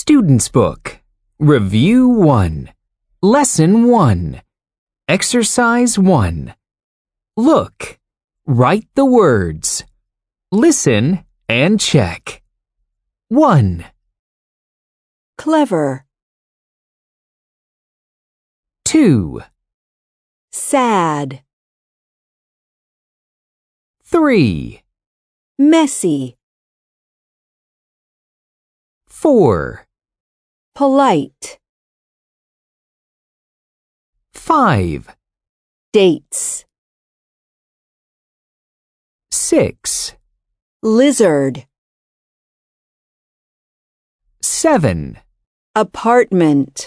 Student's Book. Review 1. Lesson 1. Exercise 1. Look. Write the words. Listen and check. 1, Clever, 2, sad, 3, messy, 4, polite, 5, dates, 6, lizard, 7, apartment,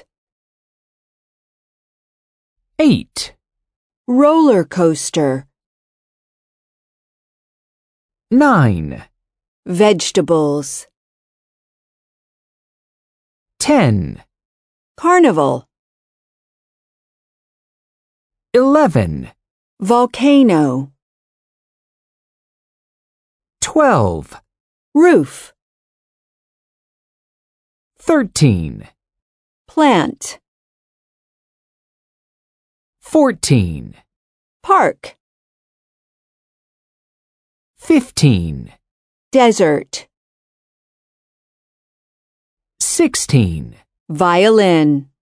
8, roller coaster, 9, vegetables, 10, carnival, 11, volcano, 12, roof, 13, plant, 14, park, 15, desert, 16, violin.